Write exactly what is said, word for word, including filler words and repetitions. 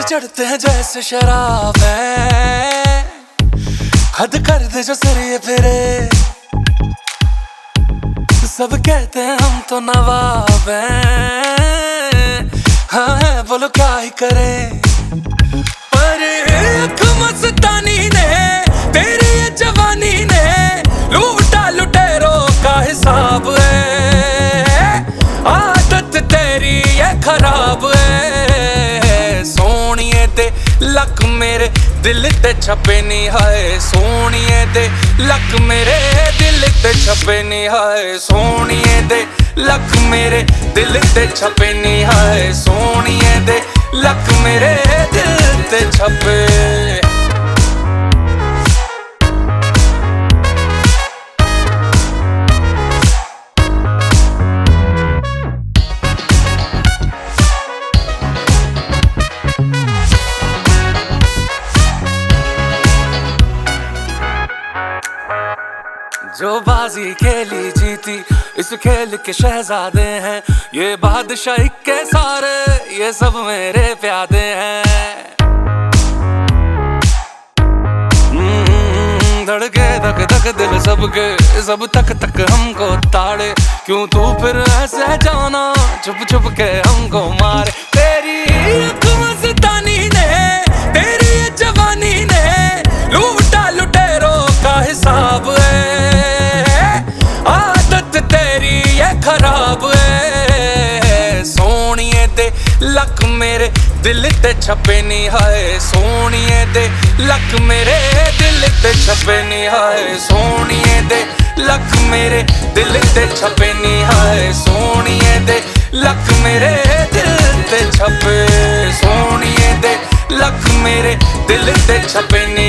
चढ़ते हैं जैसे शराब है, हद कर दे जो सिर ये फिरे। सब कहते हैं हम तो नवाब हैं, हाँ है बोलो क्या ही करें। पर एक मस्तानी ने तेरी ये जवानी ने लूटा लुटेरों का हिसाब है। आदत तेरी ये खराब है, सोनिए ते लक मेरे दिल ते छपे नी हाय। सोनिए दे लक मेरे दिल ते छपे नी हाय। सोनिए दे लक मेरे दिल ते छपे नी हाय। सोनिए दे लक मेरे दिल ते छपे। जो बाजी खेली जीती इस खेल के शहजादे हैं, ये बादशाही के सारे ये सब मेरे प्यादे हैं। धड़के धक धक दिल सबके सब तक तक हमको ताड़े। क्यों तू फिर ऐसे जाना छुप छुप के हमको मारे। तेरी मस्तानी ने तेरी जवानी ने लूटा लुटेरों का हिसाब है। खराब है, सोनिए दे लक मेरे दिल ते छपे नी हाय। सोनिए दे लक मेरे दिल ते छपे नी हाय। सोनिए दे लक मेरे दिल ते छपे नी हाय। सोनिए दे लक मेरे दिल ते छपे। सोनिए दे लक मेरे दिल ते छपे नी